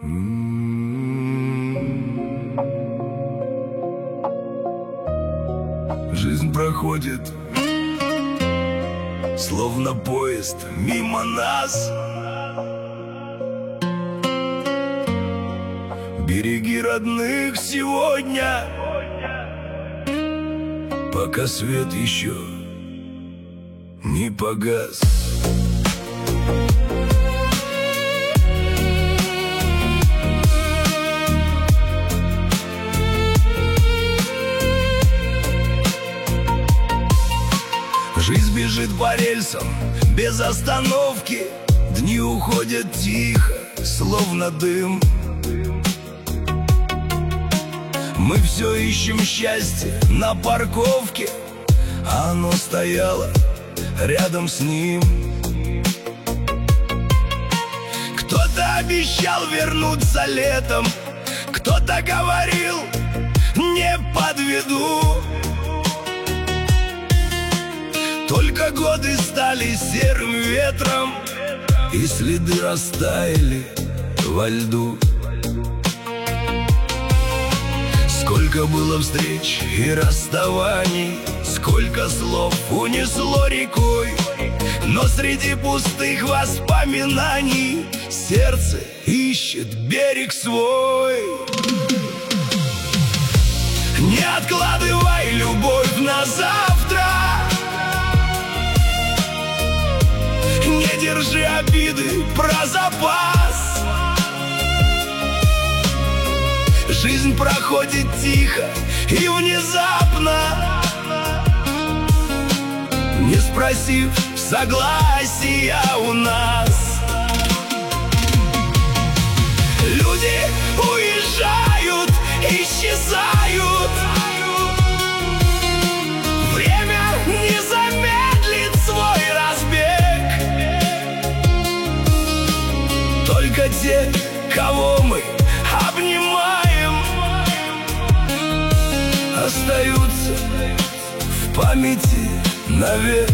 Жизнь проходит, словно поезд мимо нас. Береги родных сегодня, пока свет еще не погас. Жизнь бежит по рельсам без остановки, дни уходят тихо, словно дым. Мы все ищем счастье на парковке, а оно стояло рядом с ним. Кто-то обещал вернуться летом, кто-то говорил: не подведу. Только годы стали серым ветром, и следы растаяли во льду. Сколько было встреч и расставаний, сколько слов унесло рекой, но среди пустых воспоминаний сердце ищет берег свой. Не откладывай любовь на завтра, не держи обиды про запас. Жизнь проходит тихо и внезапно, не спросив согласия у нас. Люди уезжают, исчезают. Время не замедлит свой разбег. Только те, кого мы обнимаем, остаются в памяти навек.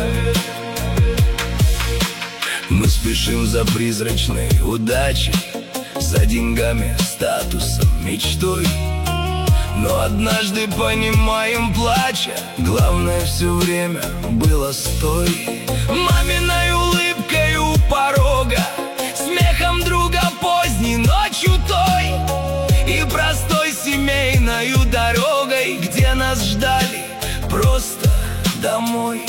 Мы спешим за призрачной удачей, за деньгами, статусом, мечтой. Но однажды понимаем, плача, главное все время было стой. Маминой улыбкой у порога, смехом друга поздней ночью той, и простой семейною дорогой, где нас ждали просто домой.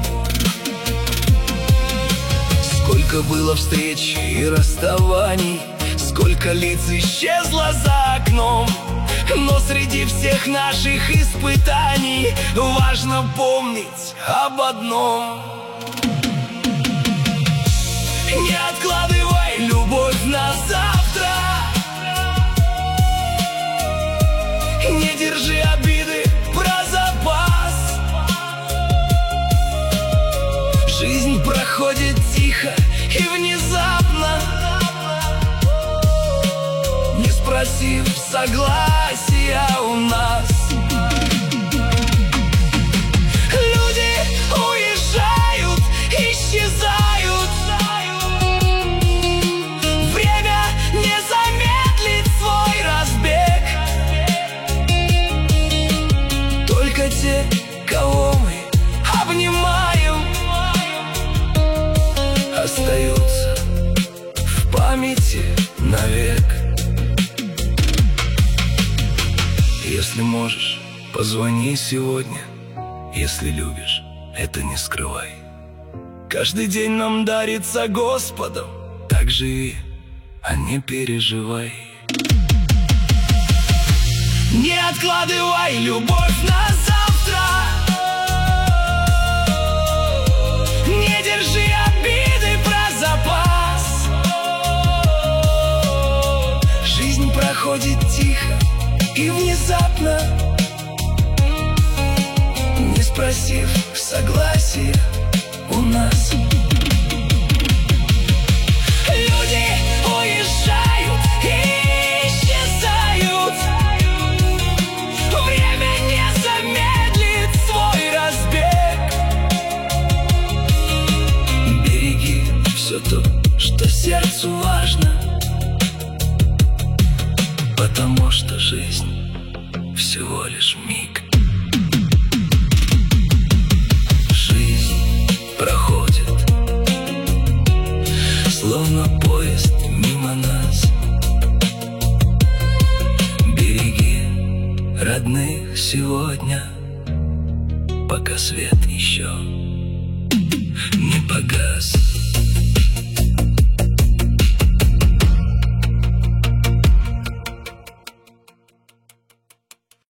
Сколько было встреч и расставаний, сколько лиц исчезло за окном, но среди всех наших испытаний важно помнить об одном. Не откладывай любовь на завтра, не держи обиды про запас. Жизнь проходит тихо и внезапно, не спросив согласия у нас. Люди уезжают, исчезают. Время не замедлит свой разбег. Только те, кого мы обнимаем, остаются в памяти навек. Если можешь, позвони сегодня. Если любишь, это не скрывай. Каждый день нам дарится Господом, так живи, а не переживай. Не откладывай любовь на завтра, не держи обиды про запас. Жизнь проходит тихо и внезапно, не спросив согласия у нас. Люди уезжают и исчезают. Время не замедлит свой разбег. Береги все то, что сердцу важно, Потому что жизнь всего лишь миг. Жизнь проходит, словно поезд мимо нас. Береги родных сегодня, пока свет еще не погас.